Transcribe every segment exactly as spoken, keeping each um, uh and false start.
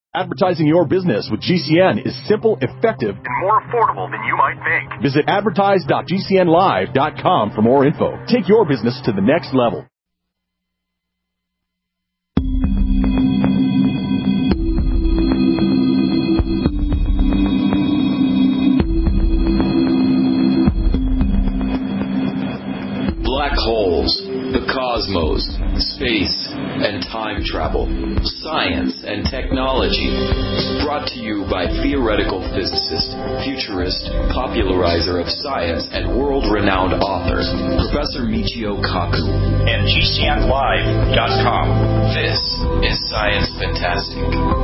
Advertising your business with G C N is simple, effective, and more affordable than you might think. Visit advertise dot g c n live dot com for more info. Take your business to the next level. Black holes, the cosmos, space, and time travel, science and technology. Brought to you by theoretical physicist, futurist, popularizer of science, and world-renowned author, Professor Michio Kaku. And G C N live dot com. This is Science Fantastic.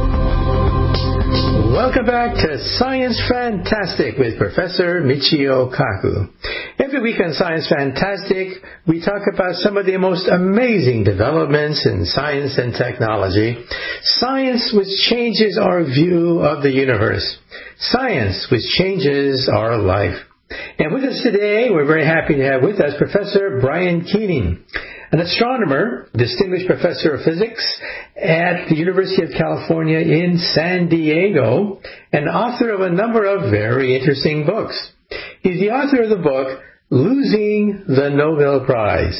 Welcome back to Science Fantastic with Professor Michio Kaku. Every week on Science Fantastic, we talk about some of the most amazing developments in science and technology. Science which changes our view of the universe. Science which changes our life. And with us today, we're very happy to have with us Professor Brian Keating, an astronomer, distinguished professor of physics at the University of California in San Diego, and author of a number of very interesting books. He's the author of the book, Losing the Nobel Prize.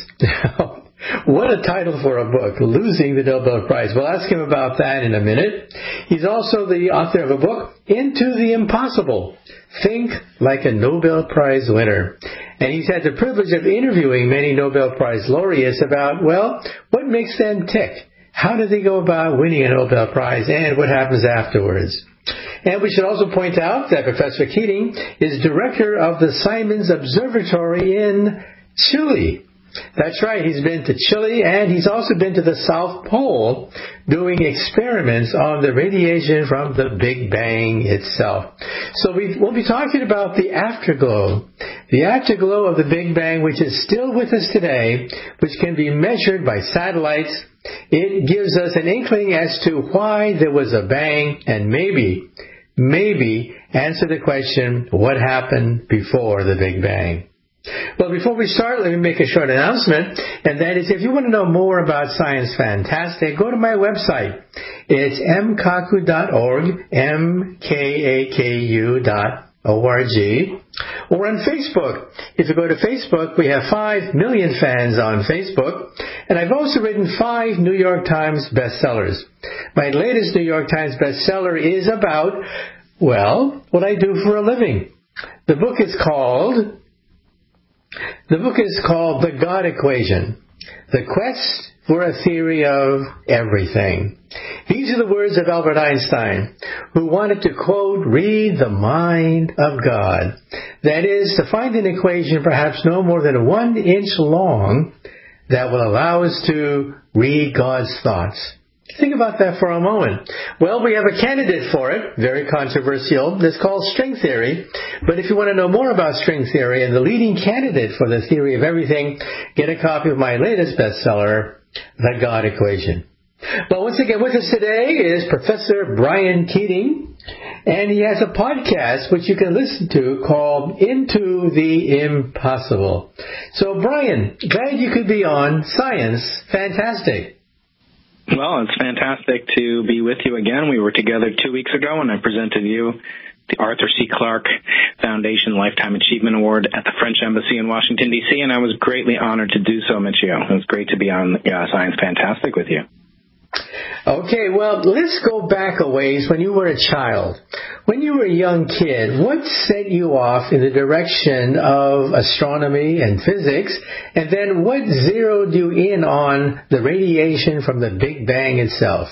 What a title for a book, Losing the Nobel Prize. We'll ask him about that in a minute. He's also the author of a book, Into the Impossible, Think Like a Nobel Prize Winner. And he's had the privilege of interviewing many Nobel Prize laureates about, well, what makes them tick? How do they go about winning a Nobel Prize, and what happens afterwards? And we should also point out that Professor Keating is director of the Simons Observatory in Chile. That's right, he's been to Chile, and he's also been to the South Pole doing experiments on the radiation from the Big Bang itself. So we, we'll be talking about the afterglow, the afterglow of the Big Bang, which is still with us today, which can be measured by satellites. It gives us an inkling as to why there was a bang, and maybe, maybe answer the question, what happened before the Big Bang? Well, before we start, let me make a short announcement, and that is if you want to know more about Science Fantastic, go to my website. It's m kaku dot org, M K A K U dot O R G, or on Facebook. If you go to Facebook, we have five million fans on Facebook, and I've also written five New York Times bestsellers. My latest New York Times bestseller is about, well, what I do for a living. The book is called... The book is called The God Equation, The Quest for a Theory of Everything. These are the words of Albert Einstein, who wanted to, quote, read the mind of God. That is, to find an equation perhaps no more than one inch long that will allow us to read God's thoughts. Think about that for a moment. Well, we have a candidate for it, very controversial. It's called string theory. But if you want to know more about string theory and the leading candidate for the theory of everything, get a copy of my latest bestseller, The God Equation. Well, once again, with us today is Professor Brian Keating, and he has a podcast which you can listen to called Into the Impossible. So, Brian, glad you could be on Science Fantastic. Well, it's fantastic to be with you again. We were together two weeks ago, and I presented you the Arthur C. Clarke Foundation Lifetime Achievement Award at the French Embassy in Washington, D C, and I was greatly honored to do so, Michio. It was great to be on uh, Science Fantastic with you. Okay, well, let's go back a ways when you were a child. When you were a young kid, what set you off in the direction of astronomy and physics? And then what zeroed you in on the radiation from the Big Bang itself?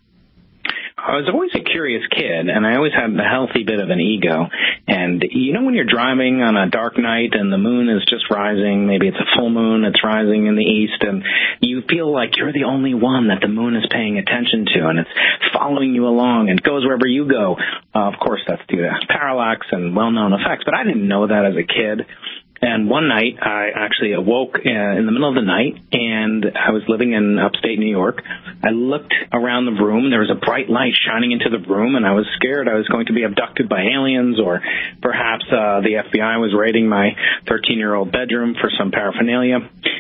I was always a curious kid, and I always had a healthy bit of an ego. And you know when you're driving on a dark night and the moon is just rising, maybe it's a full moon, it's rising in the east, and you feel like you're the only one that the moon is paying attention to, and it's following you along and goes wherever you go. Uh, of course, that's due to parallax and well-known effects, but I didn't know that as a kid. And one night, I actually awoke in the middle of the night, and I was living in upstate New York. I looked around the room, and there was a bright light shining into the room, and I was scared I was going to be abducted by aliens, or perhaps uh, the F B I was raiding my thirteen-year-old bedroom for some paraphernalia.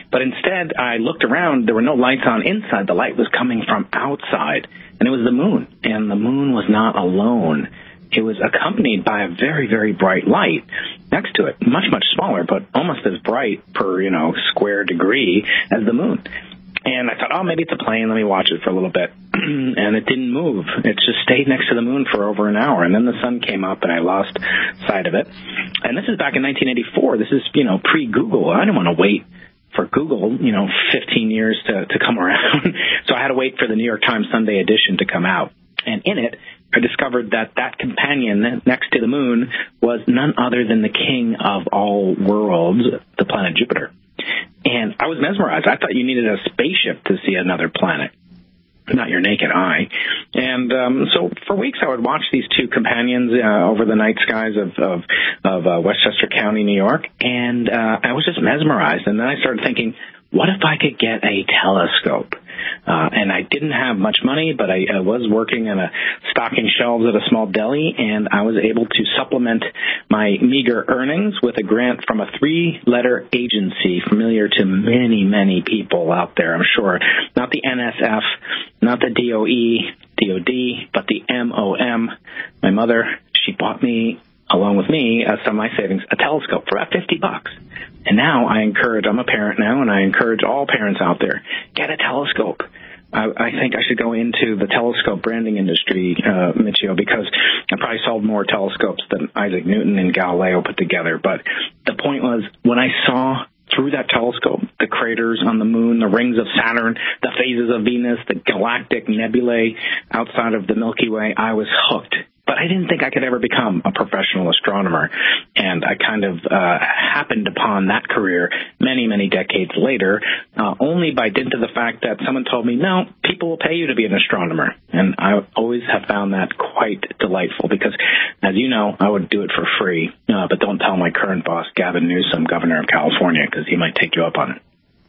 But instead, I looked around. There were no lights on inside. The light was coming from outside, and it was the moon. And the moon was not alone. It was accompanied by a very, very bright light next to it, much, much smaller, but almost as bright per, you know, square degree as the moon. And I thought, oh, maybe it's a plane. Let me watch it for a little bit. And it didn't move. It just stayed next to the moon for over an hour. And then the sun came up, and I lost sight of it. And this is back in nineteen eighty-four. This is, you know, pre-Google. I didn't want to wait for Google, you know, fifteen years to, to come around. So I had to wait for the New York Times Sunday edition to come out. And in it, I discovered that that companion next to the moon was none other than the king of all worlds, the planet Jupiter. And I was mesmerized. I thought you needed a spaceship to see another planet, not your naked eye. And um, so for weeks I would watch these two companions uh, over the night skies of of, of uh, Westchester County, New York, and uh, I was just mesmerized. And then I started thinking, what if I could get a telescope? Uh, and I didn't have much money, but I, I was working in a stocking shelves at a small deli, and I was able to supplement my meager earnings with a grant from a three-letter agency familiar to many, many people out there, I'm sure. Not the N S F, not the D O E, D O D, but the M O M. My mother, she bought me, along with me, uh, some of my savings, a telescope for about fifty bucks. And now I encourage, I'm a parent now, and I encourage all parents out there, get a telescope. I, I think I should go into the telescope branding industry, uh, Michio, because I probably sold more telescopes than Isaac Newton and Galileo put together. But the point was, when I saw through that telescope the craters on the moon, the rings of Saturn, the phases of Venus, the galactic nebulae outside of the Milky Way, I was hooked. But I didn't think I could ever become a professional astronomer. And I kind of uh, happened upon that career many, many decades later, uh, only by dint of the fact that someone told me, no, people will pay you to be an astronomer. And I always have found that quite delightful because, as you know, I would do it for free. Uh, but don't tell my current boss, Gavin Newsom, governor of California, because he might take you up on it.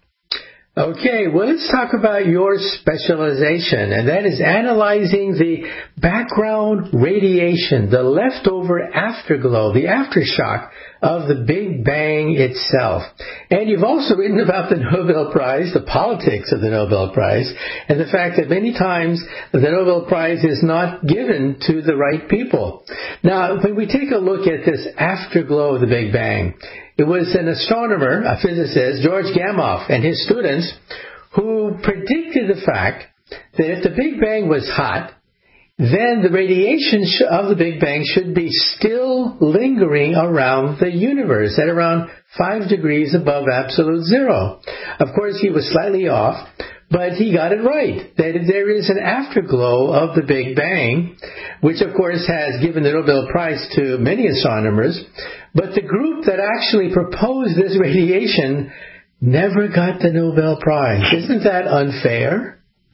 Okay, well, let's talk about your specialization, and that is analyzing the background radiation, the leftover afterglow, the aftershock of the Big Bang itself. And you've also written about the Nobel Prize, the politics of the Nobel Prize, and the fact that many times the Nobel Prize is not given to the right people. Now, when we take a look at this afterglow of the Big Bang, it was an astronomer, a physicist, George Gamow, and his students who predicted the fact that if the Big Bang was hot, then the radiation of the Big Bang should be still lingering around the universe at around five degrees above absolute zero. Of course, he was slightly off, but he got it right, that there is an afterglow of the Big Bang, which of course has given the Nobel Prize to many astronomers, but the group that actually proposed this radiation never got the Nobel Prize. Isn't that unfair?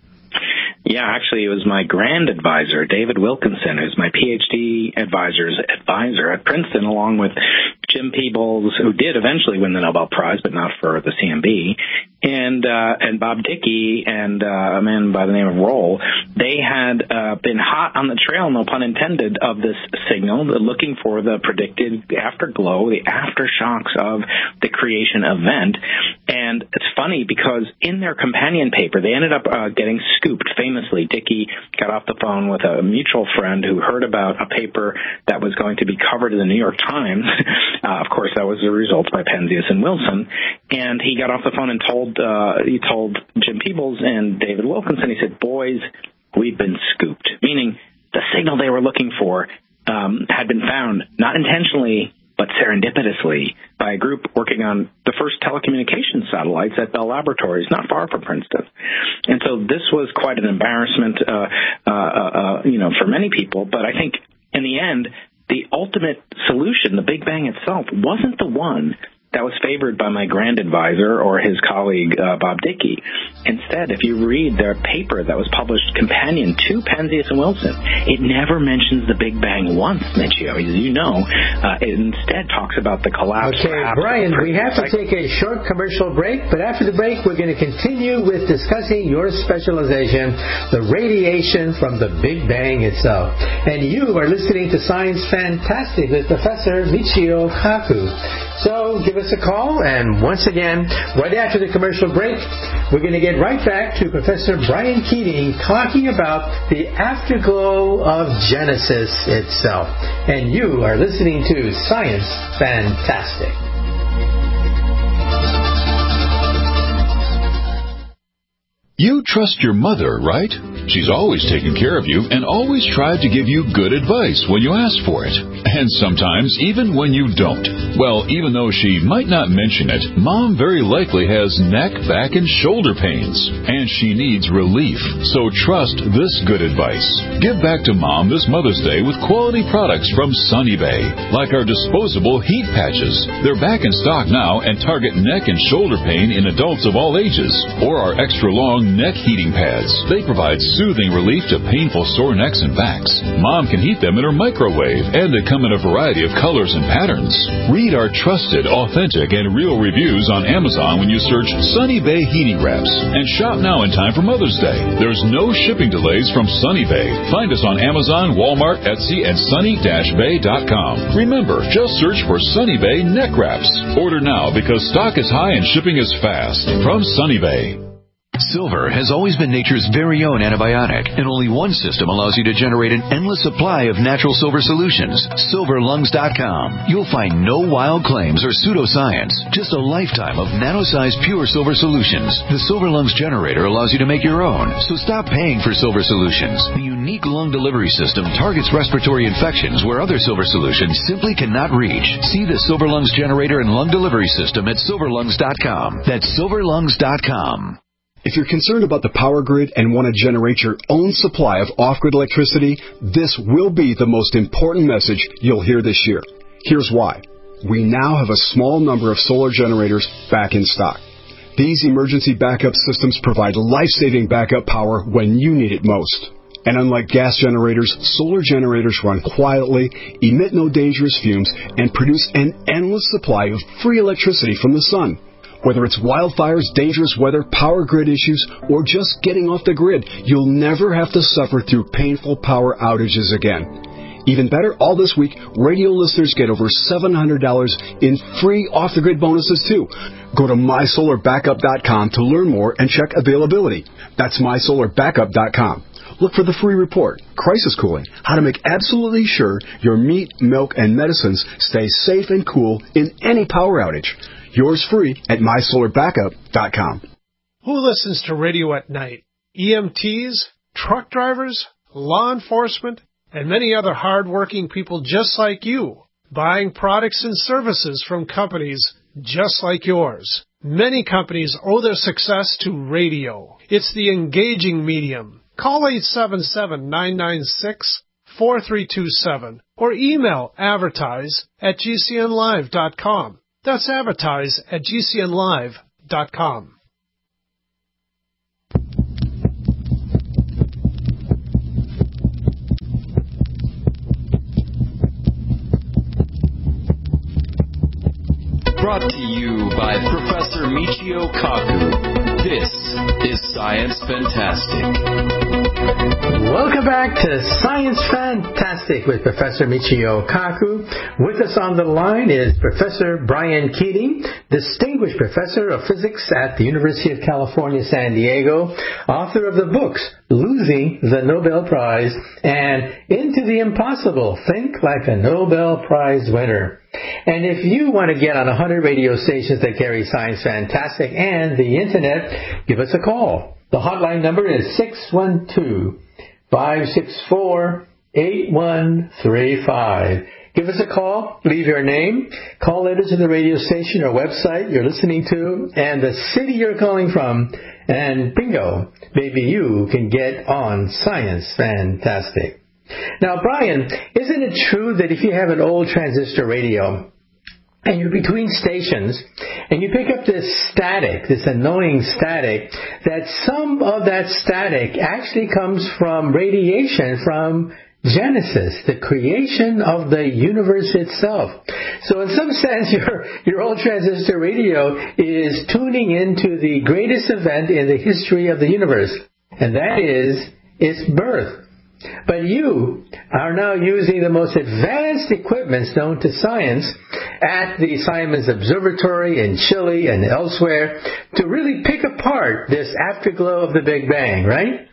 Yeah, actually, it was my grand advisor, David Wilkinson, who's my PhD advisor's advisor at Princeton, along with Jim Peebles, who did eventually win the Nobel Prize, but not for the C M B, and uh, and Bob Dickey and uh, a man by the name of Roll. They had uh, been hot on the trail, no pun intended, of this signal, looking for the predicted afterglow, the aftershocks of the creation event. And it's funny because in their companion paper, they ended up uh, getting scooped famously. Dickey got off the phone with a mutual friend who heard about a paper that was going to be covered in the New York Times. Uh, of course, that was the result by Penzias and Wilson. And he got off the phone and told uh, he told Jim Peebles and David Wilkinson, he said, boys, we've been scooped, meaning the signal they were looking for um, had been found, not intentionally, but serendipitously, by a group working on the first telecommunications satellites at Bell Laboratories, not far from Princeton. And so this was quite an embarrassment, uh, uh, uh, you know, for many people. But I think in the end, the ultimate solution, the Big Bang itself, wasn't the one that was favored by my grand advisor or his colleague, uh, Bob Dickey. Instead, if you read their paper that was published companion to Penzias and Wilson, it never mentions the Big Bang once, Michio. As you know, uh, it instead talks about the collapse. Okay, Brian, we have to take a short commercial break, but after the break, we're going to continue with discussing your specialization, the radiation from the Big Bang itself. And you are listening to Science Fantastic with Professor Michio Kaku. So give us a call, and once again, right after the commercial break, we're going to get right back to Professor Brian Keating talking about the afterglow of Genesis itself. And you are listening to Science Fantastic. You trust your mother, right? She's always taken care of you and always tried to give you good advice when you ask for it. And sometimes even when you don't. Well, even though she might not mention it, Mom very likely has neck, back, and shoulder pains. And she needs relief. So trust this good advice. Give back to Mom this Mother's Day with quality products from Sunny Bay. Like our disposable heat patches. They're back in stock now and target neck and shoulder pain in adults of all ages. Or our extra long neck heating pads. They provide soothing relief to painful sore necks and backs. Mom can heat them in her microwave, and they come in a variety of colors and patterns. Read our trusted, authentic, and real reviews on Amazon when you search Sunny Bay Heating Wraps. And shop now in time for Mother's Day. There's no shipping delays from Sunny Bay. Find us on Amazon, Walmart, Etsy, and sunny dash bay dot com. Remember, just search for Sunny Bay Neck Wraps. Order now because stock is high and shipping is fast. From Sunny Bay. Silver has always been nature's very own antibiotic, and only one system allows you to generate an endless supply of natural silver solutions. silver lungs dot com. You'll find no wild claims or pseudoscience, just a lifetime of nano-sized pure silver solutions. The Silver Lungs generator allows you to make your own, so stop paying for silver solutions. The unique lung delivery system targets respiratory infections where other silver solutions simply cannot reach. See the Silver Lungs generator and lung delivery system at silver lungs dot com. That's silver lungs dot com. If you're concerned about the power grid and want to generate your own supply of off-grid electricity, this will be the most important message you'll hear this year. Here's why. We now have a small number of solar generators back in stock. These emergency backup systems provide life-saving backup power when you need it most. And unlike gas generators, solar generators run quietly, emit no dangerous fumes, and produce an endless supply of free electricity from the sun. Whether it's wildfires, dangerous weather, power grid issues, or just getting off the grid, you'll never have to suffer through painful power outages again. Even better, all this week, radio listeners get over seven hundred dollars in free off-the-grid bonuses, too. Go to my solar backup dot com to learn more and check availability. That's my solar backup dot com. Look for the free report, Crisis Cooling, how to make absolutely sure your meat, milk, and medicines stay safe and cool in any power outage. Yours free at my solar backup dot com. Who listens to radio at night? E M Ts, truck drivers, law enforcement, and many other hard-working people just like you, buying products and services from companies just like yours. Many companies owe their success to radio. It's the engaging medium. Call eight seven seven, nine nine six, four three two seven or email advertise at g c n live dot com. That's advertise at g c n live dot com. Brought to you by Professor Michio Kaku. This is Science Fantastic. Welcome back to Science Fantastic with Professor Michio Kaku. With us on the line is Professor Brian Keating, Distinguished Professor of Physics at the University of California, San Diego, author of the books Losing the Nobel Prize and Into the Impossible, Think Like a Nobel Prize Winner. And if you want to get on one hundred radio stations that carry Science Fantastic and the Internet, give us a call. The hotline number is six one two, five six four, eight one three five. Give us a call, leave your name, call letters to the radio station or website you're listening to, and the city you're calling from, and bingo, maybe you can get on Science Fantastic. Now, Brian, isn't it true that if you have an old transistor radio and you're between stations and you pick up this static, this annoying static, that some of that static actually comes from radiation from Genesis, the creation of the universe itself. So in some sense, your, your old transistor radio is tuning into the greatest event in the history of the universe, and that is its birth. But you are now using the most advanced equipment known to science at the Simons Observatory in Chile and elsewhere to really pick apart this afterglow of the Big Bang, right?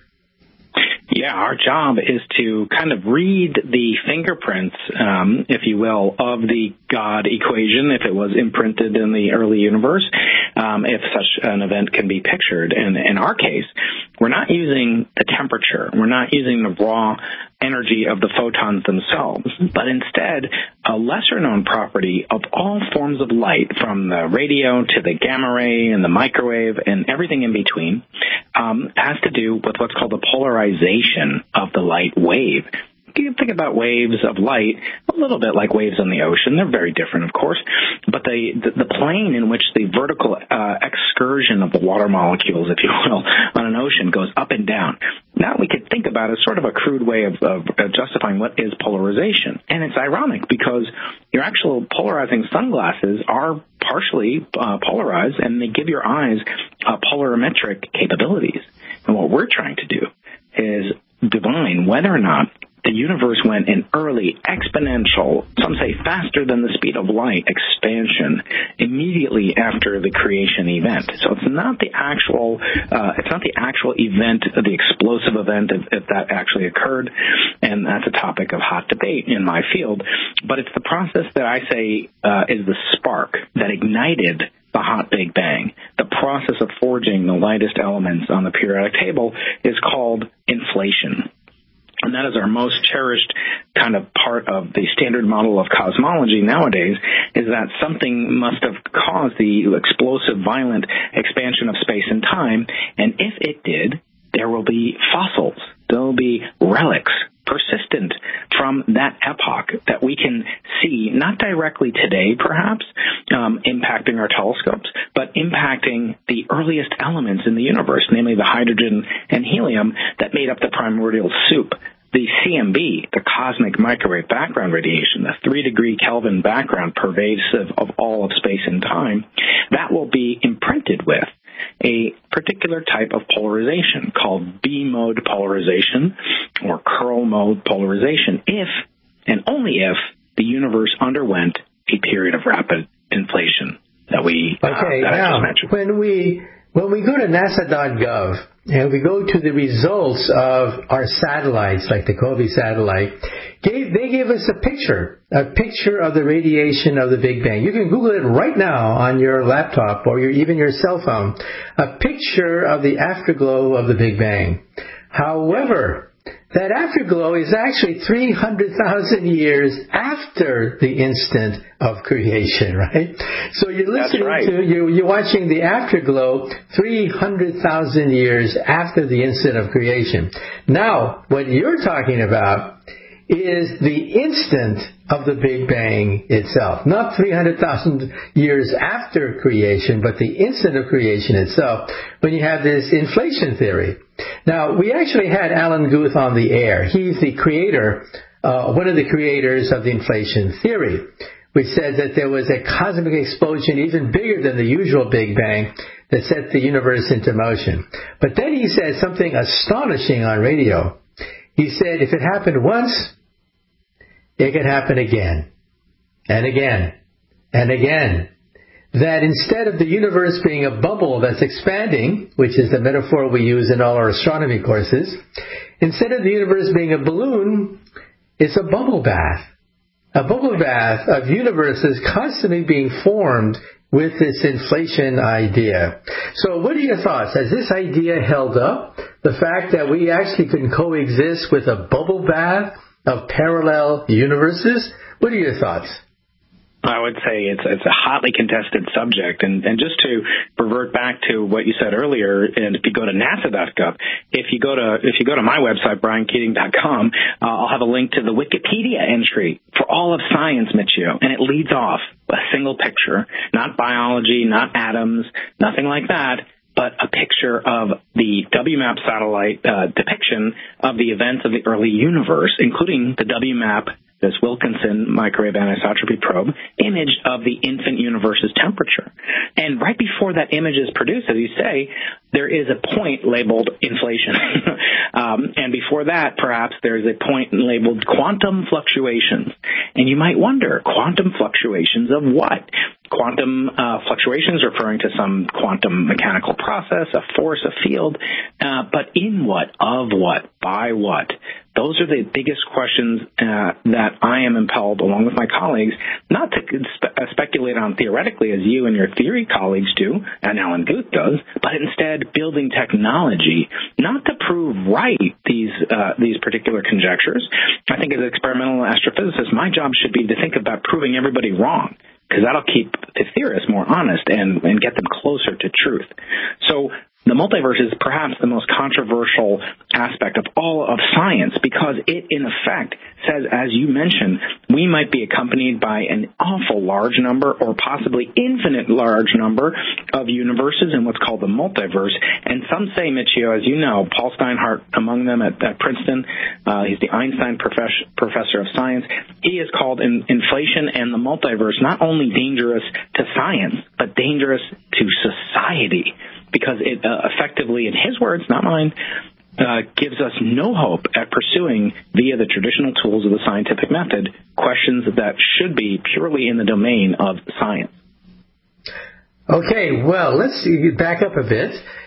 Yeah, our job is to kind of read the fingerprints, um, if you will, of the God equation, if it was imprinted in the early universe, um, if such an event can be pictured. And in our case, we're not using the temperature. We're not using the raw energy of the photons themselves, but instead a lesser-known property of all forms of light, from the radio to the gamma ray and the microwave and everything in between, um, has to do with what's called the polarization of the light wave. You can think about waves of light a little bit like waves on the ocean. They're very different, of course, but the, the, the plane in which the vertical uh, excursion of the water molecules, if you will, on an ocean goes up and down. Now we could think about it as sort of a crude way of, of, of justifying what is polarization. And it's ironic because your actual polarizing sunglasses are partially uh, polarized, and they give your eyes uh, polarimetric capabilities. And what we're trying to do is divine whether or not the universe went in early, exponential, some say faster than the speed of light, expansion immediately after the creation event. So it's not the actual, uh, it's not the actual event, the explosive event, if, if that actually occurred, and that's a topic of hot debate in my field. But it's the process that I say uh, is the spark that ignited the hot Big Bang. The process of forging the lightest elements on the periodic table is called inflation. And that is our most cherished kind of part of the standard model of cosmology nowadays, is that something must have caused the explosive, violent expansion of space and time. And if it did, there will be fossils. There will be relics persistent from that epoch that we can see, not directly today, perhaps, um, impacting our telescopes, but impacting the earliest elements in the universe, namely the hydrogen and helium that made up the primordial soup. The C M B, the cosmic microwave background radiation, the three-degree Kelvin background pervasive of all of space and time, that will be imprinted with a particular type of polarization called B-mode polarization or curl mode polarization if and only if the universe underwent a period of rapid inflation that we uh, okay, that now, I just mentioned. When we, when we go to NASA dot gov and we go to the results of our satellites, like the COBE satellite, they give us a picture, a picture of the radiation of the Big Bang. You can Google it right now on your laptop or your, even your cell phone, a picture of the afterglow of the Big Bang. However, that afterglow is actually three hundred thousand years after the instant of creation, right? So you're listening right. to, you're, you're watching the afterglow three hundred thousand years after the instant of creation. Now, what you're talking about is the instant of the Big Bang itself. Not three hundred thousand years after creation, but the instant of creation itself, when you have this inflation theory. Now, we actually had Alan Guth on the air. He's the creator, uh, one of the creators of the inflation theory, which said that there was a cosmic explosion even bigger than the usual Big Bang that set the universe into motion. But then he said something astonishing on radio. He said if it happened once, it can happen again, and again, and again. That instead of the universe being a bubble that's expanding, which is the metaphor we use in all our astronomy courses, instead of the universe being a balloon, it's a bubble bath. A bubble bath of universes constantly being formed with this inflation idea. So what are your thoughts? Has this idea held up? The fact that we actually can coexist with a bubble bath of parallel universes? What are your thoughts? I would say it's it's a hotly contested subject, and, and just to revert back to what you said earlier, and if you go to NASA dot gov, if you go to if you go to my website brian keating dot com, uh, I'll have a link to the Wikipedia entry for all of science, Michio, and it leads off a single picture, not biology, not atoms, nothing like that, but a picture of the W MAP satellite uh, depiction of the events of the early universe, including the W MAP this Wilkinson microwave anisotropy probe, image of the infant universe's temperature. And right before that image is produced, as you say, there is a point labeled inflation. um, and before that, perhaps there's a point labeled quantum fluctuations. And you might wonder, quantum fluctuations of what? Quantum uh, fluctuations referring to some quantum mechanical process, a force, a field, uh, but in what, of what, by what? Those are the biggest questions uh, that I am impelled, along with my colleagues, not to spe- uh, speculate on theoretically as you and your theory colleagues do, and Alan Guth does, but instead building technology, not to prove right these uh, these particular conjectures. I think as an experimental astrophysicist, my job should be to think about proving everybody wrong, because that'll keep the theorists more honest and, and get them closer to truth. So the multiverse is perhaps the most controversial aspect of all of science because it, in effect, says, as you mentioned, we might be accompanied by an awful large number or possibly infinite large number of universes in what's called the multiverse. And some say, Michio, as you know, Paul Steinhardt among them at, at Princeton, uh, he's the Einstein professor, professor of science, he has called in, inflation and the multiverse not only dangerous to science, but dangerous to society, because it uh, effectively, in his words, not mine, uh, gives us no hope at pursuing, via the traditional tools of the scientific method, questions that should be purely in the domain of science. Okay, well, let's back up a bit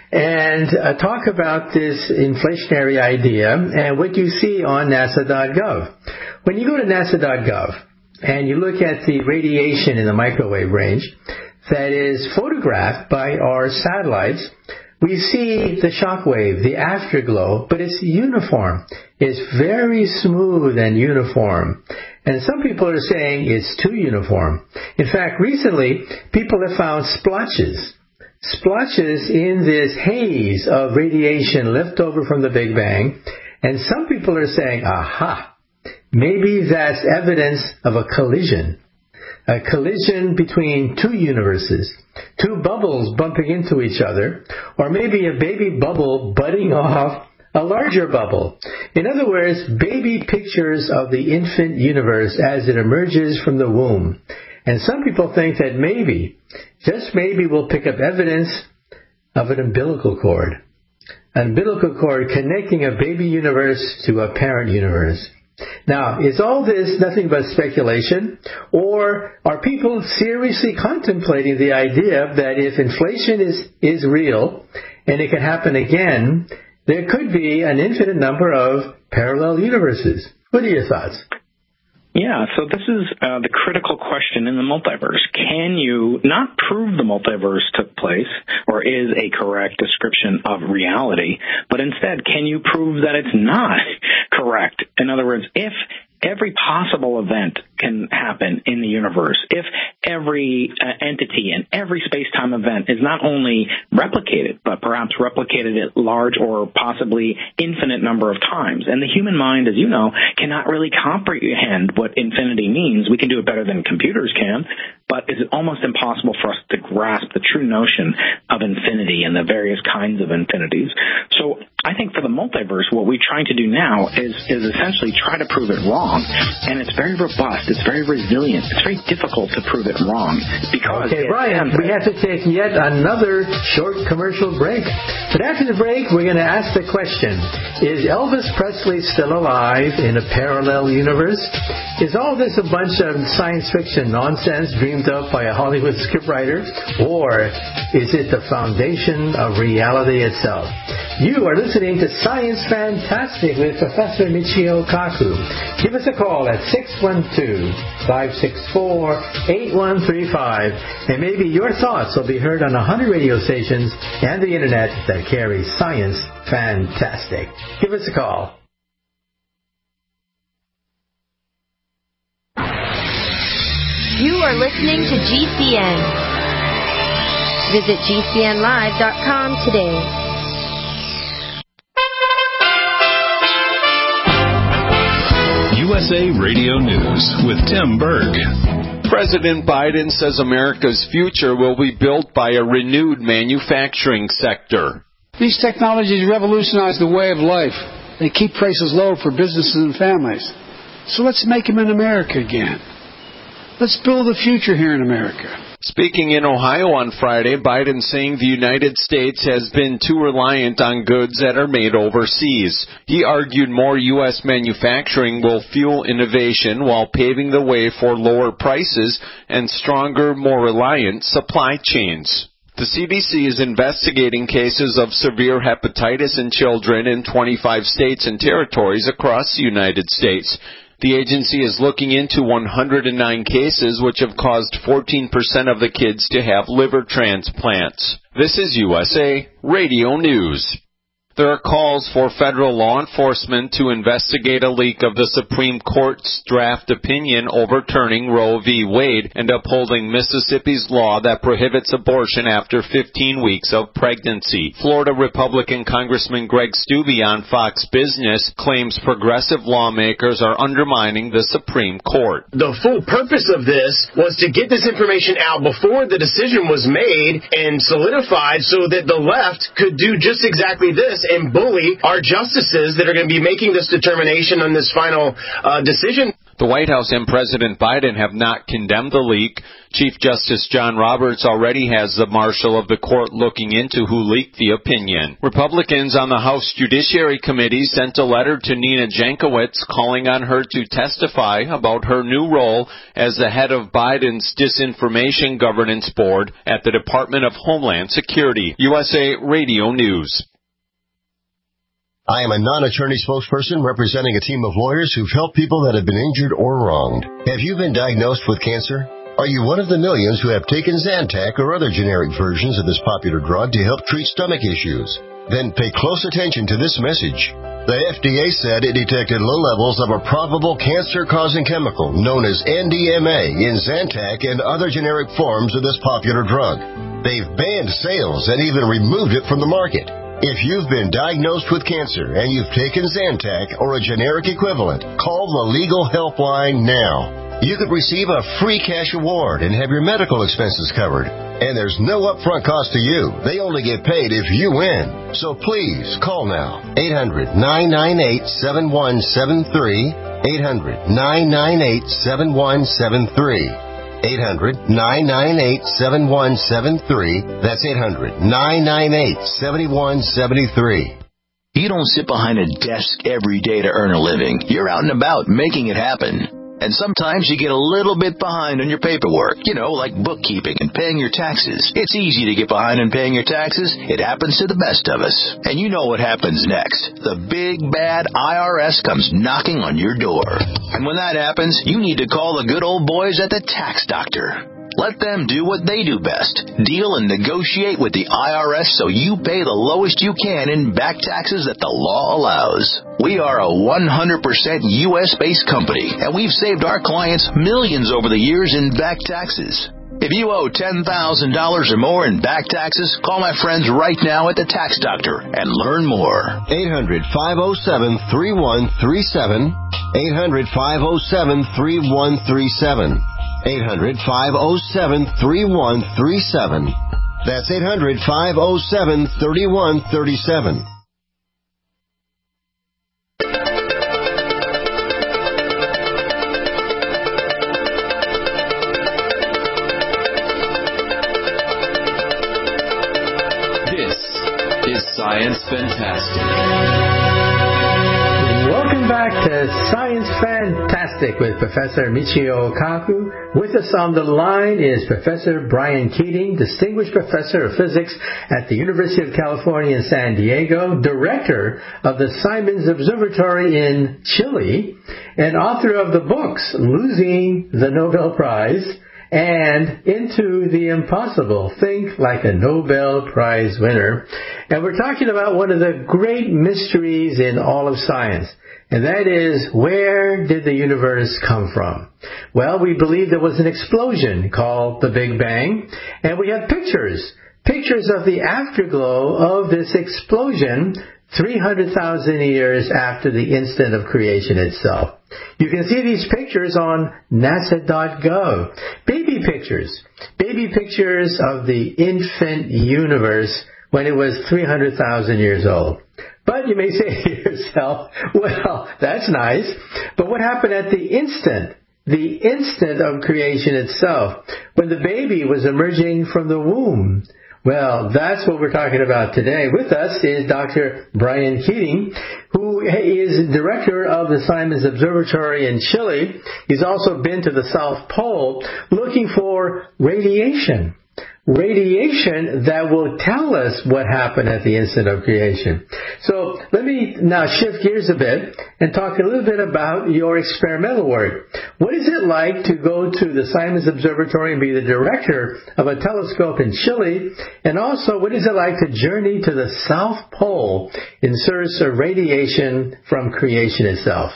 and uh, talk about this inflationary idea and what you see on NASA dot gov. When you go to NASA dot gov and you look at the radiation in the microwave range that is photographed by our satellites, we see the shock wave, the afterglow, but it's uniform. It's very smooth and uniform. And some people are saying it's too uniform. In fact, recently, people have found splotches. Splotches in this haze of radiation left over from the Big Bang. And some people are saying, aha, maybe that's evidence of a collision. A collision between two universes, two bubbles bumping into each other, or maybe a baby bubble budding off a larger bubble. In other words, baby pictures of the infant universe as it emerges from the womb. And some people think that maybe, just maybe, we'll pick up evidence of an umbilical cord. An umbilical cord connecting a baby universe to a parent universe. Now, is all this nothing but speculation, or are people seriously contemplating the idea that if inflation is, is real and it can happen again, there could be an infinite number of parallel universes? What are your thoughts? Yeah, so this is uh, the critical question in the multiverse. Can you not prove the multiverse took place or is a correct description of reality, but instead can you prove that it's not correct? In other words, if every possible event can happen in the universe, if every uh, entity and every space-time event is not only replicated, but perhaps replicated at large or possibly infinite number of times. And the human mind, as you know, cannot really comprehend what infinity means. We can do it better than computers can, but it's almost impossible for us to grasp the true notion of infinity and the various kinds of infinities. So I think for the multiverse, what we're trying to do now is, is essentially try to prove it wrong. And it's very robust. It's very resilient. It's very difficult to prove it wrong. Because okay, Brian, we have to take yet another short commercial break. But after the break, we're going to ask the question, is Elvis Presley still alive in a parallel universe? Is all this a bunch of science fiction nonsense dreamed up by a Hollywood scriptwriter? Or is it the foundation of reality itself? You are listening to Science Fantastic with Professor Michio Kaku. Give us a call at six one two, five six four, eight one three five, and maybe your thoughts will be heard on one hundred radio stations and the Internet that carry Science Fantastic. Give us a call. You are listening to G C N. Visit G C N live dot com today. U S A Radio News with Tim Berg. President Biden says America's future will be built by a renewed manufacturing sector. These technologies revolutionize the way of life. They keep prices low for businesses and families. So let's make them in America again. Let's build a future here in America. Speaking in Ohio on Friday, Biden saying the United States has been too reliant on goods that are made overseas. He argued more U S manufacturing will fuel innovation while paving the way for lower prices and stronger, more reliant supply chains. The C D C is investigating cases of severe hepatitis in children in twenty-five states and territories across the United States. The agency is looking into one hundred nine cases which have caused fourteen percent of the kids to have liver transplants. This is U S A Radio News. There are calls for federal law enforcement to investigate a leak of the Supreme Court's draft opinion overturning Roe v. Wade and upholding Mississippi's law that prohibits abortion after fifteen weeks of pregnancy. Florida Republican Congressman Greg Steube on Fox Business claims progressive lawmakers are undermining the Supreme Court. The full purpose of this was to get this information out before the decision was made and solidified so that the left could do just exactly this and bully our justices that are going to be making this determination on this final uh, decision. The White House and President Biden have not condemned the leak. Chief Justice John Roberts already has the marshal of the court looking into who leaked the opinion. Republicans on the House Judiciary Committee sent a letter to Nina Jankowicz calling on her to testify about her new role as the head of Biden's Disinformation Governance Board at the Department of Homeland Security. U S A Radio News. I am a non-attorney spokesperson representing a team of lawyers who've helped people that have been injured or wronged. Have you been diagnosed with cancer? Are you one of the millions who have taken Zantac or other generic versions of this popular drug to help treat stomach issues? Then pay close attention to this message. The F D A said it detected low levels of a probable cancer-causing chemical known as N D M A in Zantac and other generic forms of this popular drug. They've banned sales and even removed it from the market. If you've been diagnosed with cancer and you've taken Zantac or a generic equivalent, call the Legal Helpline now. You could receive a free cash award and have your medical expenses covered. And there's no upfront cost to you. They only get paid if you win. So please, call now. eight hundred, nine nine eight, seven one seven three. eight hundred, nine nine eight, seven one seven three. eight hundred, nine nine eight, seven one seven three. That's eight hundred, nine nine eight, seven one seven three. You don't sit behind a desk every day to earn a living. You're out and about making it happen. And sometimes you get a little bit behind on your paperwork, you know, like bookkeeping and paying your taxes. It's easy to get behind on paying your taxes. It happens to the best of us. And you know what happens next. The big, bad I R S comes knocking on your door. And when that happens, you need to call the good old boys at the Tax Doctor. Let them do what they do best. Deal and negotiate with the I R S so you pay the lowest you can in back taxes that the law allows. We are a one hundred percent U S-based company, and we've saved our clients millions over the years in back taxes. If you owe ten thousand dollars or more in back taxes, call my friends right now at the Tax Doctor and learn more. eight hundred, five oh seven, three one three seven. eight hundred, five oh seven, three one three seven. eight hundred, five oh seven, three one three seven. That's eight hundred, five oh seven, three one three seven. This is Science Fantastic. Welcome back to Science Fantastic with Professor Michio Kaku. With us on the line is Professor Brian Keating, Distinguished Professor of Physics at the University of California in San Diego, Director of the Simons Observatory in Chile, and author of the books Losing the Nobel Prize and Into the Impossible, Think Like a Nobel Prize Winner. And we're talking about one of the great mysteries in all of science, and that is, where did the universe come from? Well, we believe there was an explosion called the Big Bang, and we have pictures, pictures of the afterglow of this explosion three hundred thousand years after the instant of creation itself. You can see these pictures on NASA dot gov. Baby pictures. Baby pictures of the infant universe when it was three hundred thousand years old. But you may say to yourself, well, that's nice, but what happened at the instant? The instant of creation itself, when the baby was emerging from the womb. Well, that's what we're talking about today. With us is Doctor Brian Keating, who is director of the Simons Observatory in Chile. He's also been to the South Pole looking for radiation. Radiation that will tell us what happened at the instant of creation. So let me now shift gears a bit and talk a little bit about your experimental work. What is it like to go to the Simons Observatory and be the director of a telescope in Chile? And also, what is it like to journey to the South Pole in search of radiation from creation itself?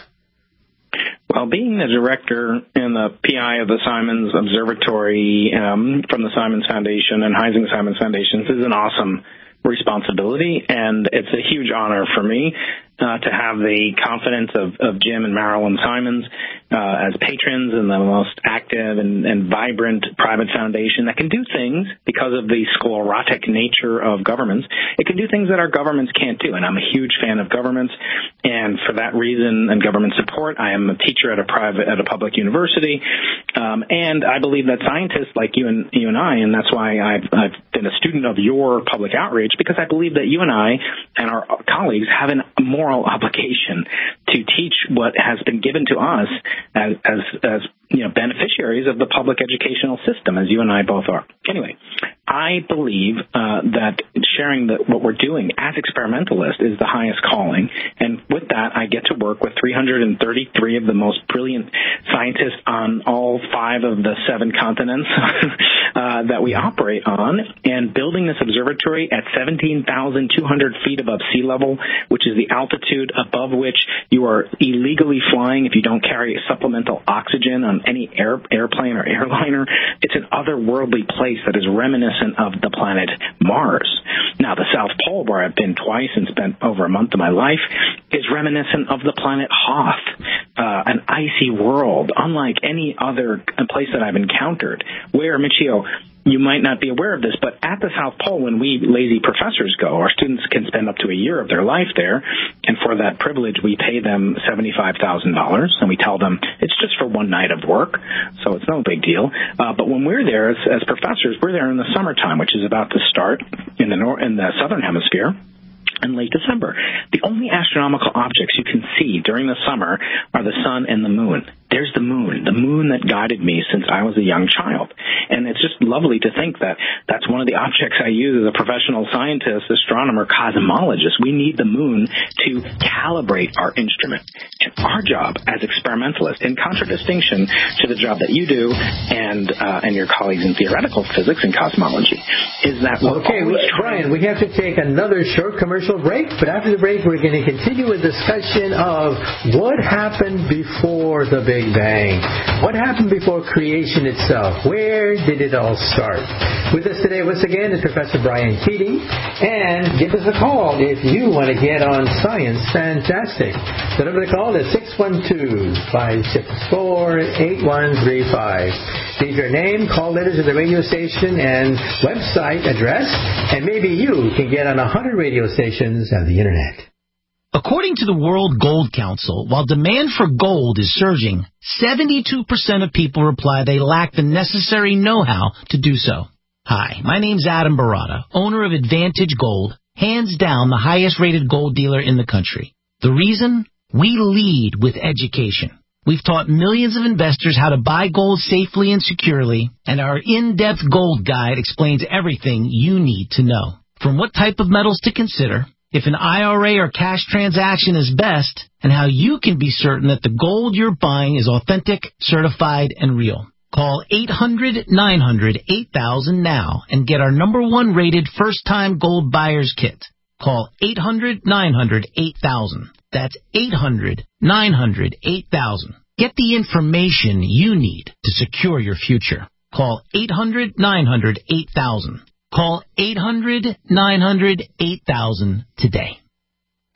Well, being the director and the P I of the Simons Observatory um, from the Simons Foundation and Heising Simons Foundations is an awesome responsibility, and it's a huge honor for me uh, to have the confidence of, of Jim and Marilyn Simons uh, as patrons and the most active and, and vibrant private foundation that can do things because of the sclerotic nature of governments. It can do things that our governments can't do, and I'm a huge fan of governments, and for that reason and government support, I am a teacher at a private at a public university, um, and I believe that scientists like you and you and I, and that's why I've, I've been a student of your public outreach, because I believe that you and I and our colleagues have a moral obligation to teach what has been given to us as, as, as you know, beneficiaries of the public educational system, as you and I both are. Anyway, I believe uh, that sharing the, what we're doing as experimentalists is the highest calling, and with that, I get to work with three hundred thirty-three of the most brilliant scientists on all five of the seven continents uh, that we operate on, and building this observatory at seventeen thousand two hundred feet above sea level, which is the altitude above which you are illegally flying if you don't carry supplemental oxygen on any air, airplane or airliner. It's an otherworldly place that is reminiscent of the planet Mars. Now, the South Pole, where I've been twice and spent over a month of my life, is reminiscent of the planet Hoth, uh, an icy world, unlike any other place that I've encountered, where, Michio, you might not be aware of this, but at the South Pole, when we lazy professors go, our students can spend up to a year of their life there, and for that privilege, we pay them seventy-five thousand dollars, and we tell them it's just for one night of work, so it's no big deal. Uh, but when we're there as, as professors, we're there in the summertime, which is about to start in the nor- in the southern hemisphere, in late December. The only astronomical objects you can see during the summer are the sun and the moon. There's the moon, the moon that guided me since I was a young child. And it's just lovely to think that that's one of the objects I use as a professional scientist, astronomer, cosmologist. We need the moon to calibrate our instrument. And our job as experimentalists, in contradistinction to the job that you do and uh, and your colleagues in theoretical physics and cosmology, is that we're okay, always Brian, we have to take another short commercial break, but after the break, we're going to continue a discussion of what happened before the Big Bang. What happened before creation itself? Where did it all start? With us today, once again, is Professor Brian Keating. And give us a call if you want to get on Science Fantastic. The number to call is six one two, five six four, eight one three five. Leave your name, call letters of the radio station, and website address, and maybe you can get on one hundred radio stations and the Internet. According to the World Gold Council, while demand for gold is surging, seventy-two percent of people reply they lack the necessary know-how to do so. Hi, my name's Adam Barata, owner of Advantage Gold, hands down the highest-rated gold dealer in the country. The reason? We lead with education. We've taught millions of investors how to buy gold safely and securely, and our in-depth gold guide explains everything you need to know. From what type of metals to consider, if an I R A or cash transaction is best, and how you can be certain that the gold you're buying is authentic, certified, and real. Call eight hundred, nine hundred, eight thousand now and get our number one rated first-time gold buyer's kit. Call eight hundred, nine hundred, eight thousand. That's eight hundred, nine hundred, eight thousand. Get the information you need to secure your future. Call eight hundred, nine hundred, eight thousand. Call eight hundred, nine hundred, eight thousand today.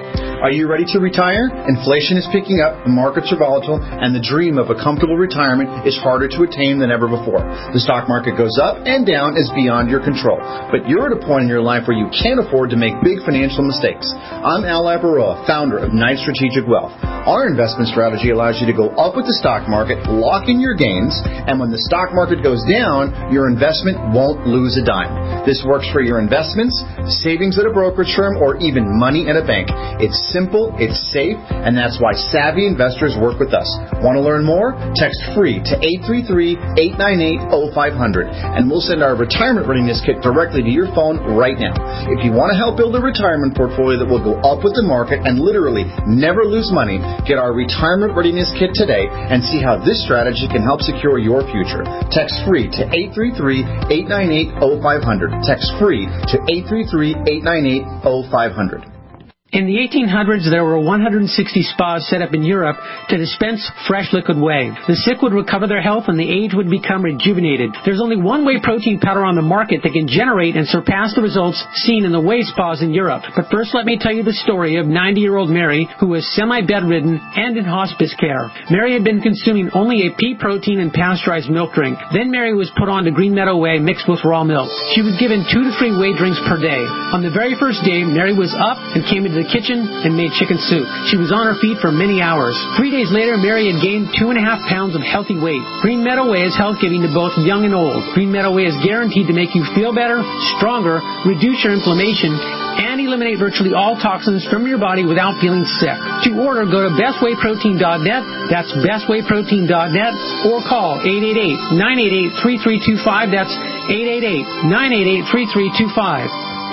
Are you ready to retire? Inflation is picking up, the markets are volatile, and the dream of a comfortable retirement is harder to attain than ever before. The stock market goes up and down is beyond your control, but you're at a point in your life where you can't afford to make big financial mistakes. I'm Al Labaroa, founder of Knight Strategic Wealth. Our investment strategy allows you to go up with the stock market, lock in your gains, and when the stock market goes down, your investment won't lose a dime. This works for your investments, savings at a brokerage firm, or even money in a bank. It's simple, it's safe, and that's why savvy investors work with us. Want to learn more? Text FREE to eight three three, eight nine eight, zero five zero zero, and we'll send our retirement readiness kit directly to your phone right now. If you want to help build a retirement portfolio that will go up with the market and literally never lose money, get our retirement readiness kit today and see how this strategy can help secure your future. Text FREE to eight three three, eight nine eight, zero five zero zero. Text FREE to eight three three, eight nine eight, zero five zero zero. In the eighteen hundreds, there were one hundred sixty spas set up in Europe to dispense fresh liquid whey. The sick would recover their health and the aged would become rejuvenated. There's only one whey protein powder on the market that can generate and surpass the results seen in the whey spas in Europe. But first, let me tell you the story of ninety-year-old Mary, who was semi-bedridden and in hospice care. Mary had been consuming only a pea protein and pasteurized milk drink. Then Mary was put on to Green Meadow Whey mixed with raw milk. She was given two to three whey drinks per day. On the very first day, Mary was up and came into the kitchen and made chicken soup. She was on her feet for many hours. Three days later, Mary had gained two and a half pounds of healthy weight. Green Meadow Whey is health-giving to both young and old. Green Meadow Whey is guaranteed to make you feel better, stronger, reduce your inflammation, and eliminate virtually all toxins from your body without feeling sick. To order, go to best whey protein dot net. That's best whey protein dot net, or call eight eight eight, nine eight eight, three three two five. That's eight eight eight, nine eight eight, three three two five.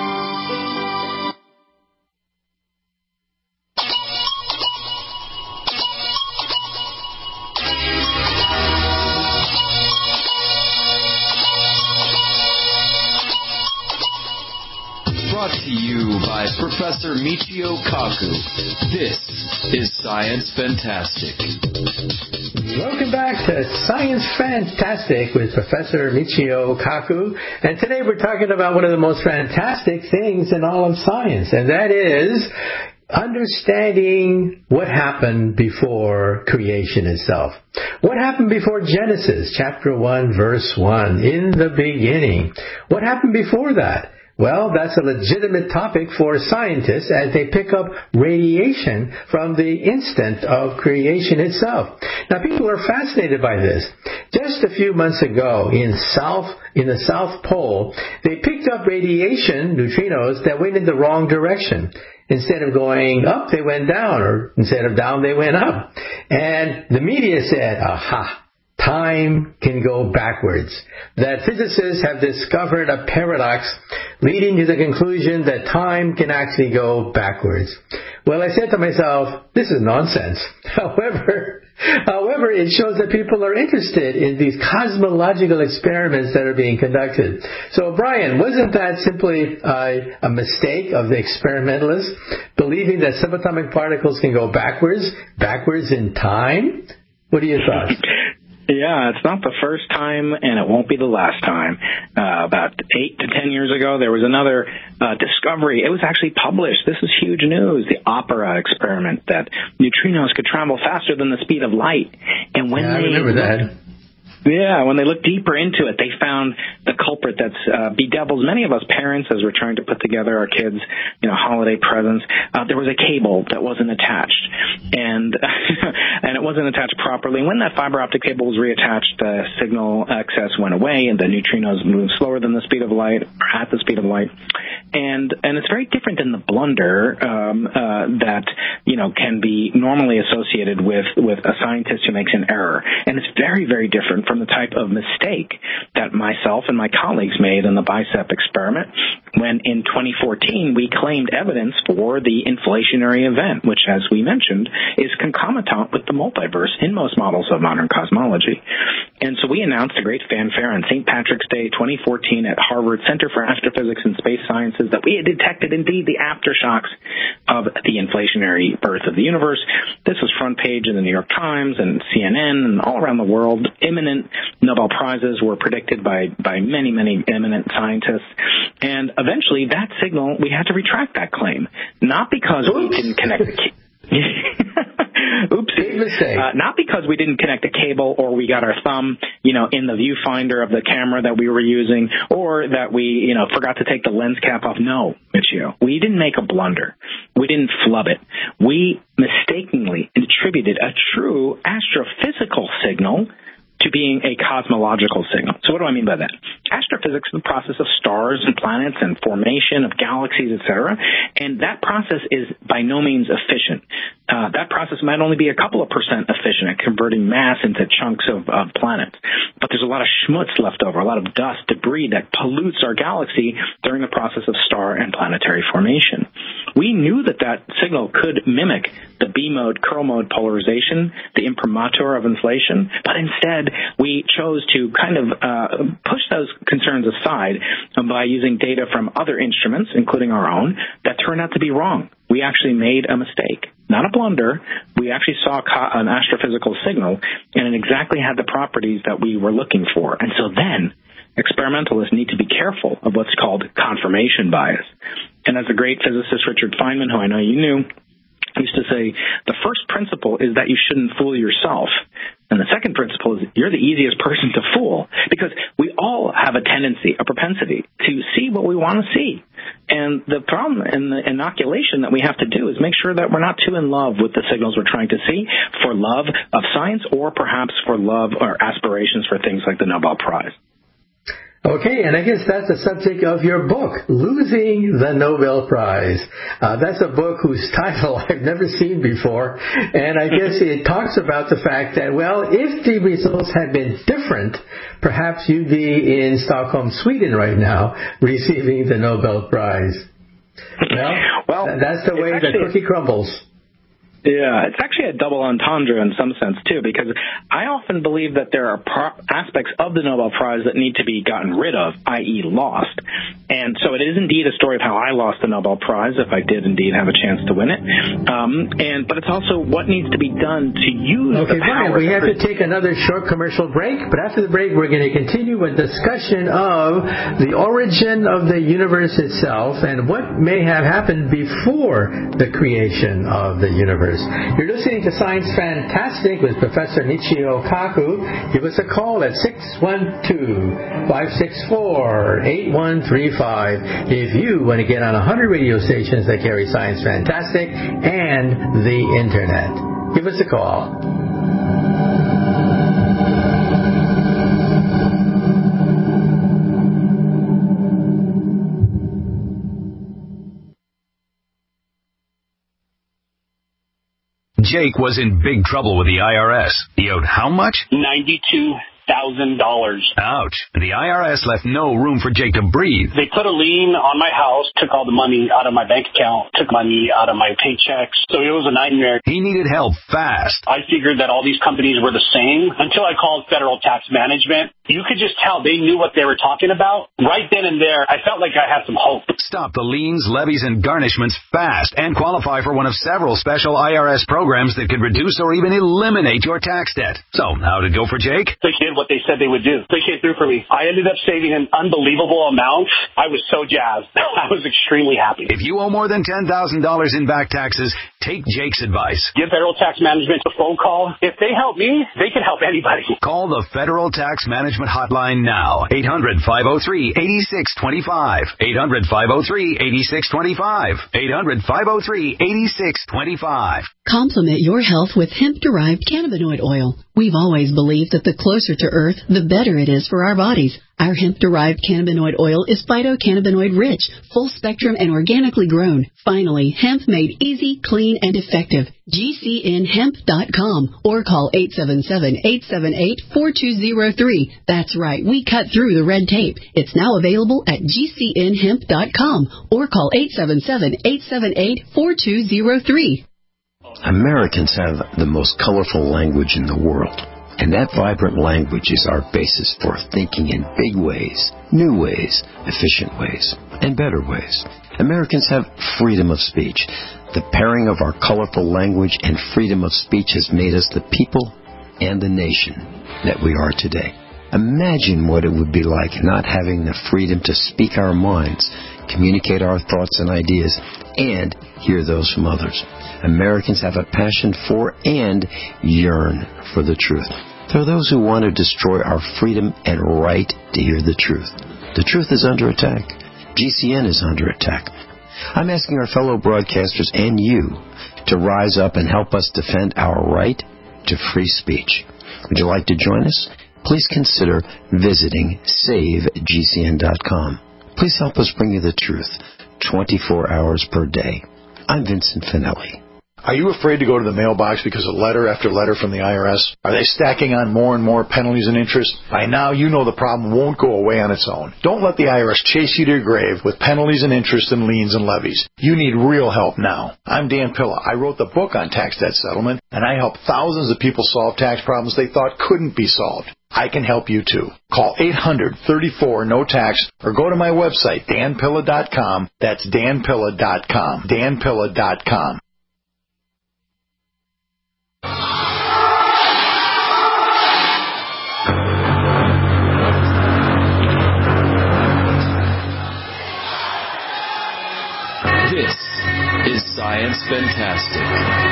Brought to you by Professor Michio Kaku. This is Science Fantastic. Welcome back to Science Fantastic with Professor Michio Kaku. And today we're talking about one of the most fantastic things in all of science, and that is understanding what happened before creation itself. What happened before Genesis, chapter one, verse one, in the beginning? What happened before that? Well, that's a legitimate topic for scientists as they pick up radiation from the instant of creation itself. Now, people are fascinated by this. Just a few months ago in South, in the South Pole, they picked up radiation, neutrinos, that went in the wrong direction. Instead of going up, they went down, or instead of down, they went up. And the media said, aha, time can go backwards. That physicists have discovered a paradox leading to the conclusion that time can actually go backwards. Well, I said to myself, this is nonsense. However, however, it shows that people are interested in these cosmological experiments that are being conducted. So, Brian, wasn't that simply uh, a mistake of the experimentalists, believing that subatomic particles can go backwards, backwards in time? What are your thoughts? Yeah, it's not the first time, and it won't be the last time. Uh, about eight to ten years ago, there was another uh, discovery. It was actually published. This is huge news. The OPERA experiment, that neutrinos could travel faster than the speed of light. And when yeah, they I remember that. Yeah, when they looked deeper into it, they found the culprit that's uh, bedevils many of us parents as we're trying to put together our kids, you know, holiday presents. Uh, there was a cable that wasn't attached, and and it wasn't attached properly. When that fiber optic cable was reattached, the signal excess went away, and the neutrinos moved slower than the speed of light, or at the speed of light. And and it's very different than the blunder um, uh, that you know can be normally associated with with a scientist who makes an error, and it's very very different from the type of mistake that myself and my colleagues made in the BICEP experiment when in twenty fourteen we claimed evidence for the inflationary event, which, as we mentioned, is concomitant with the multiverse in most models of modern cosmology. And so we announced a great fanfare on Saint Patrick's Day twenty fourteen at Harvard Center for Astrophysics and Space Sciences that we had detected indeed the aftershocks of the inflationary birth of the universe. This was front page in the New York Times and C N N and all around the world. Imminent Nobel Prizes were predicted by, by many, many eminent scientists. And eventually that signal, we had to retract that claim. Not because Oops. we didn't connect the cable. Oopsie. Uh, not because we didn't connect a cable or we got our thumb, you know, in the viewfinder of the camera that we were using, or that we, you know, forgot to take the lens cap off. No, Michio. We didn't make a blunder. We didn't flub it. We mistakenly attributed a true astrophysical signal to being a cosmological signal. So what do I mean by that? Astrophysics is the process of stars and planets and formation of galaxies, et cetera. And that process is by no means efficient. Uh, that process might only be a couple of percent efficient at converting mass into chunks of, of planets. But there's a lot of schmutz left over, a lot of dust, debris that pollutes our galaxy during the process of star and planetary formation. We knew that that signal could mimic the B-mode, curl mode polarization, the imprimatur of inflation, but instead we chose to kind of uh, push those concerns aside by using data from other instruments, including our own, that turned out to be wrong. We actually made a mistake, not a blunder. We actually saw an astrophysical signal, and it exactly had the properties that we were looking for. And so then experimentalists need to be careful of what's called confirmation bias. And as the great physicist Richard Feynman, who I know you knew, used to say, the first principle is that you shouldn't fool yourself. And the second principle is you're the easiest person to fool, because we all have a tendency, a propensity to see what we want to see. And the problem in the inoculation that we have to do is make sure that we're not too in love with the signals we're trying to see for love of science, or perhaps for love or aspirations for things like the Nobel Prize. Okay, and I guess that's the subject of your book, Losing the Nobel Prize. Uh, that's a book whose title I've never seen before, and I guess it talks about the fact that, well, if the results had been different, perhaps you'd be in Stockholm, Sweden right now, receiving the Nobel Prize. Well, well that's the way the cookie crumbles. Yeah, it's actually a double entendre in some sense, too, because I often believe that there are pro- aspects of the Nobel Prize that need to be gotten rid of, that is lost. And so it is indeed a story of how I lost the Nobel Prize, if I did indeed have a chance to win it. Um, and But it's also what needs to be done to use okay, the power. Okay, we have to take another short commercial break, but after the break we're going to continue with discussion of the origin of the universe itself and what may have happened before the creation of the universe. You're listening to Science Fantastic with Professor Michio Kaku. Give us a call at six one two, five six four, eight one three five if you want to get on one hundred radio stations that carry Science Fantastic and the Internet. Give us a call. Jake was in big trouble with the I R S. He owed how much? ninety-two thousand dollars. Ouch. The I R S left no room for Jake to breathe. They put a lien on my house, took all the money out of my bank account, took money out of my paychecks. So it was a nightmare. He needed help fast. I figured that all these companies were the same until I called Federal Tax Management. You could just tell they knew what they were talking about. Right then and there, I felt like I had some hope. Stop the liens, levies, and garnishments fast and qualify for one of several special I R S programs that could reduce or even eliminate your tax debt. So, how'd it go for Jake? They did what they said they would do. They came through for me. I ended up saving an unbelievable amount. I was so jazzed. I was extremely happy. If you owe more than ten thousand dollars in back taxes, take Jake's advice. Give Federal Tax Management a phone call. If they help me, they can help anybody. Call the Federal Tax Management Hotline now. eight hundred, five oh three, eight six two five. eight hundred, five oh three, eight six two five. eight hundred, five oh three, eight six two five. Complement your health with hemp-derived cannabinoid oil. We've always believed that the closer to Earth, the better it is for our bodies. Our hemp-derived cannabinoid oil is phytocannabinoid-rich, full-spectrum, and organically grown. Finally, hemp made easy, clean, and effective. G C N hemp dot com or call eight seven seven, eight seven eight, four two zero three. That's right, we cut through the red tape. It's now available at G C N hemp dot com or call eight seven seven, eight seven eight, four two zero three. Americans have the most colorful language in the world, and that vibrant language is our basis for thinking in big ways, new ways, efficient ways, and better ways. Americans have freedom of speech. The pairing of our colorful language and freedom of speech has made us the people and the nation that we are today. Imagine what it would be like not having the freedom to speak our minds, communicate our thoughts and ideas, and hear those from others. Americans have a passion for and yearn for the truth. There are those who want to destroy our freedom and right to hear the truth. The truth is under attack. G C N is under attack. I'm asking our fellow broadcasters and you to rise up and help us defend our right to free speech. Would you like to join us? Please consider visiting save G C N dot com. Please help us bring you the truth twenty-four hours per day. I'm Vincent Finelli. Are you afraid to go to the mailbox because of letter after letter from the I R S? Are they stacking on more and more penalties and interest? By now, you know the problem won't go away on its own. Don't let the I R S chase you to your grave with penalties and interest and liens and levies. You need real help now. I'm Dan Pilla. I wrote the book on tax debt settlement, and I help thousands of people solve tax problems they thought couldn't be solved. I can help you too. Call eight hundred, thirty-four, no tax or go to my website, dan pilla dot com. That's dan pilla dot com. dan pilla dot com. This is Science Fantastic.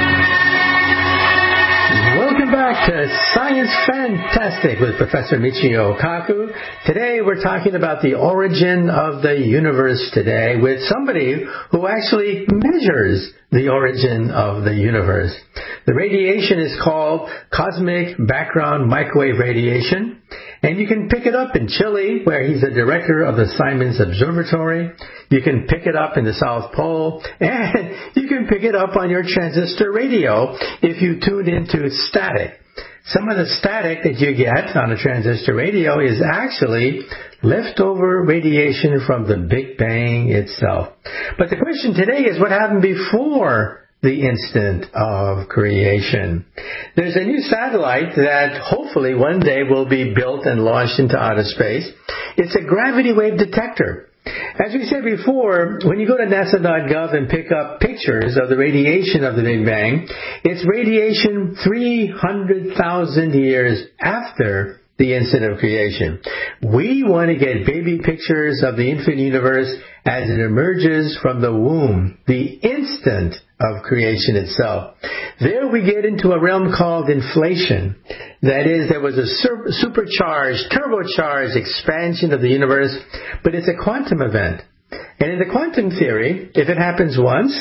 Welcome back to Science Fantastic with Professor Michio Kaku. Today we're talking about the origin of the universe today with somebody who actually measures the origin of the universe. The radiation is called cosmic background microwave radiation, and you can pick it up in Chile, where he's the director of the Simons Observatory. You can pick it up in the South Pole, and you can pick it up on your transistor radio if you tune into static. Some of the static that you get on a transistor radio is actually leftover radiation from the Big Bang itself. But the question today is what happened before the instant of creation. There's a new satellite that hopefully one day will be built and launched into outer space. It's a gravity wave detector. As we said before, when you go to nasa dot gov and pick up pictures of the radiation of the Big Bang, it's radiation three hundred thousand years after the instant of creation. We want to get baby pictures of the infinite universe as it emerges from the womb, the instant of creation itself. There we get into a realm called inflation. That is, there was a sur- supercharged, turbocharged expansion of the universe, but it's a quantum event. And in the quantum theory, if it happens once,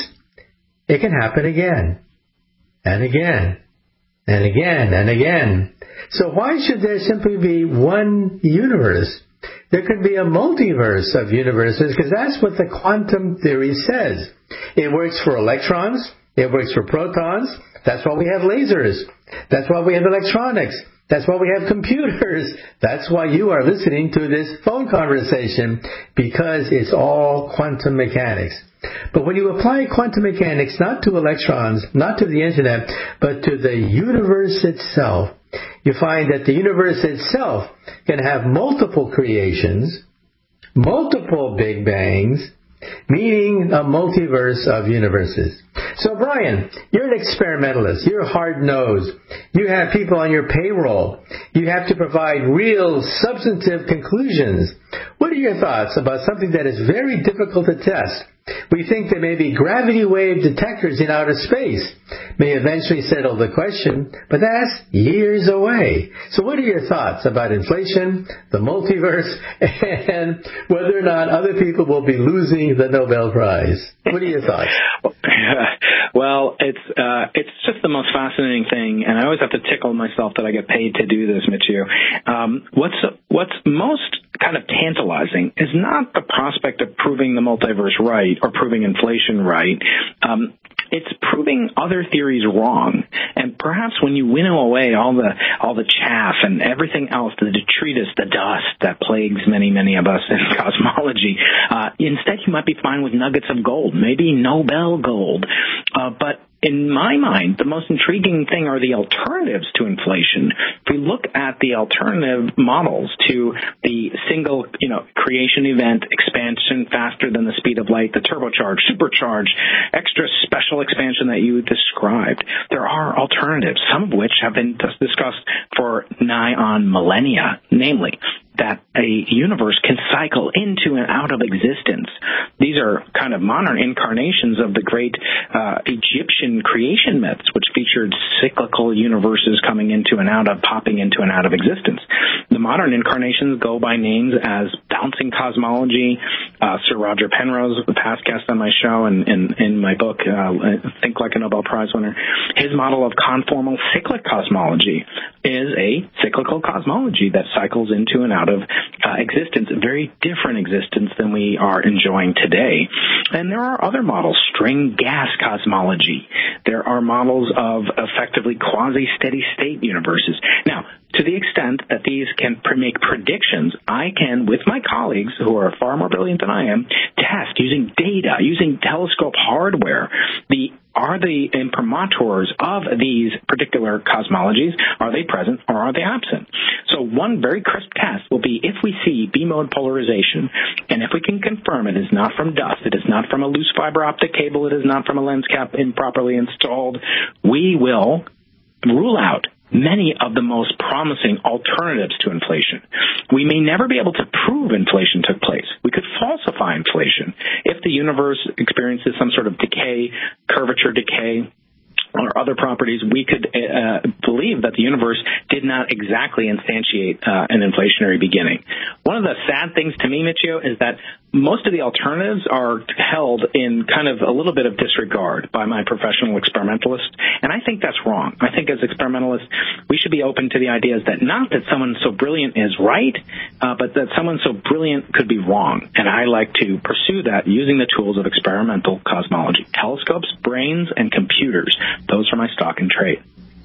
it can happen again, and again, and again, and again. So why should there simply be one universe? There could be a multiverse of universes, because that's what the quantum theory says. It works for electrons. It works for protons. That's why we have lasers. That's why we have electronics. That's why we have computers. That's why you are listening to this phone conversation, because it's all quantum mechanics. But when you apply quantum mechanics not to electrons, not to the internet, but to the universe itself, you find that the universe itself can have multiple creations, multiple Big Bangs, meaning a multiverse of universes. So, Brian, you're an experimentalist. You're hard-nosed. You have people on your payroll. You have to provide real, substantive conclusions. What are your thoughts about something that is very difficult to test? We think there may be gravity wave detectors in outer space. May eventually settle the question, but that's years away. So what are your thoughts about inflation, the multiverse, and whether or not other people will be losing the Nobel Prize? What are your thoughts? Well, it's uh, it's just the most fascinating thing, and I always have to tickle myself that I get paid to do this, Michio. Um, what's what's most kind of tantalizing is not the prospect of proving the multiverse right or proving inflation right. Um, it's proving other theories wrong. And perhaps when you winnow away all the all the chaff and everything else, the detritus, the dust that plagues many, many of us in cosmology, uh, instead you might be fine with nuggets of gold, maybe Nobel gold. Uh, but in my mind, the most intriguing thing are the alternatives to inflation. If we look at the alternative models to the single, you know, creation event, expansion faster than the speed of light, the turbocharged, supercharged, extra special expansion that you described, there are alternatives, some of which have been discussed for nigh on millennia, namely that a universe can cycle into and out of existence. These are kind of modern incarnations of the great uh, Egyptian creation myths, which featured cyclical universes coming into and out of, popping into and out of existence. The modern incarnations go by names as bouncing cosmology. Uh, Sir Roger Penrose, the past guest on my show and in, in my book, uh, Think Like a Nobel Prize winner, his model of conformal cyclic cosmology is a cyclical cosmology that cycles into and out of uh, existence, a very different existence than we are enjoying today. And there are other models, string gas cosmology. There are models of effectively quasi-steady state universes. Now, to the extent that these can make predictions, I can, with my colleagues who are far more brilliant than I am, test using data, using telescope hardware, the are the imprimaturs of these particular cosmologies, are they present or are they absent? So one very crisp test will be if we see B-mode polarization, and if we can confirm it is not from dust, it is not from a loose fiber optic cable, it is not from a lens cap improperly installed, we will rule out many of the most promising alternatives to inflation. We may never be able to prove inflation took place. We could falsify inflation. If the universe experiences some sort of decay, curvature decay, or other properties, we could uh, believe that the universe did not exactly instantiate uh, an inflationary beginning. One of the sad things to me, Michio, is that most of the alternatives are held in kind of a little bit of disregard by my professional experimentalists, and I think that's wrong. I think as experimentalists, we should be open to the ideas that not that someone so brilliant is right, uh, but that someone so brilliant could be wrong. And I like to pursue that using the tools of experimental cosmology. Telescopes, brains, and computers. Those are my stock and trade.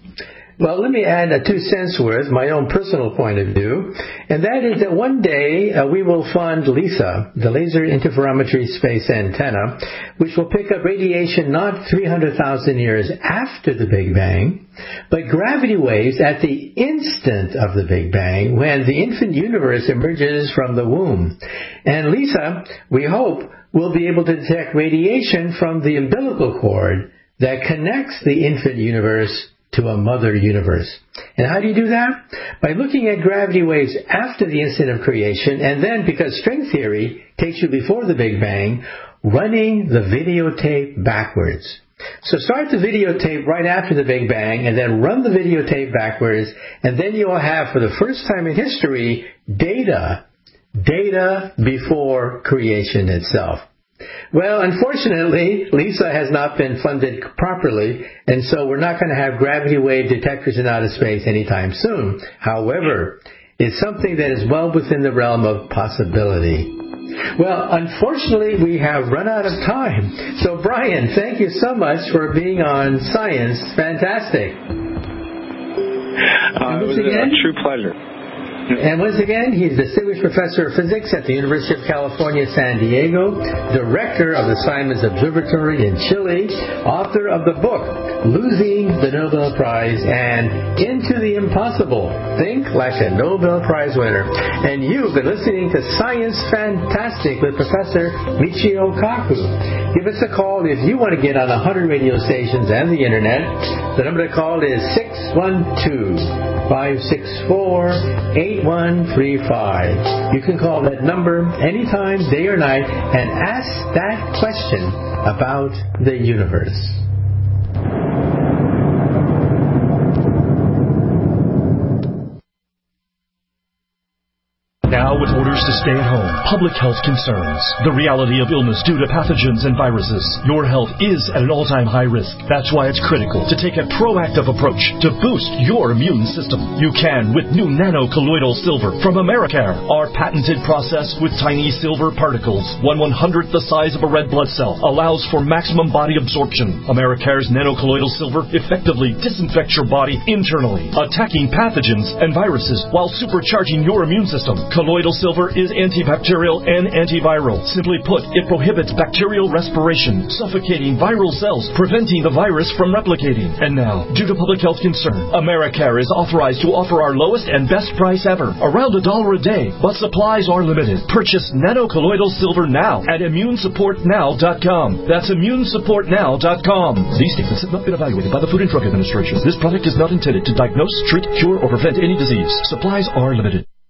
Well, let me add a two cents worth, my own personal point of view, and that is that one day uh, we will fund LISA, the Laser Interferometry Space Antenna, which will pick up radiation not three hundred thousand years after the Big Bang, but gravity waves at the instant of the Big Bang when the infant universe emerges from the womb. And LISA, we hope, will be able to detect radiation from the umbilical cord that connects the infant universe to a mother universe. And how do you do that? By looking at gravity waves after the instant of creation, and then, because string theory takes you before the Big Bang, running the videotape backwards. So start the videotape right after the Big Bang, and then run the videotape backwards, and then you will have, for the first time in history, data, data before creation itself. Well, unfortunately, LISA has not been funded properly, and so we're not going to have gravity wave detectors in outer space anytime soon. However, it's something that is well within the realm of possibility. Well, unfortunately, we have run out of time. So, Brian, thank you so much for being on Science Fantastic. Uh, it was again? a true pleasure. And once again, he's Distinguished Professor of Physics at the University of California, San Diego, Director of the Simons Observatory in Chile, author of the book, Losing the Nobel Prize and Into the Impossible, Think Like a Nobel Prize Winner. And you've been listening to Science Fantastic with Professor Michio Kaku. Give us a call if you want to get on one hundred radio stations and the Internet. The number to call is six one two, five six four, eight one three five. You can call that number anytime, day or night, and ask that question about the universe. Now with orders to stay at home, public health concerns, the reality of illness due to pathogens and viruses, your health is at an all-time high risk. That's why it's critical to take a proactive approach to boost your immune system. You can with new nano-colloidal silver from Americare, our patented process with tiny silver particles, one one-hundredth the size of a red blood cell, allows for maximum body absorption. Americare's nano-colloidal silver effectively disinfects your body internally, attacking pathogens and viruses while supercharging your immune system. Colloidal silver is antibacterial and antiviral. Simply put, it prohibits bacterial respiration, suffocating viral cells, preventing the virus from replicating. And now, due to public health concern, Americare is authorized to offer our lowest and best price ever, around a dollar a day, but supplies are limited. Purchase nanocolloidal silver now at immune support now dot com. That's immune support now dot com. These statements have not been evaluated by the Food and Drug Administration. This product is not intended to diagnose, treat, cure, or prevent any disease. Supplies are limited.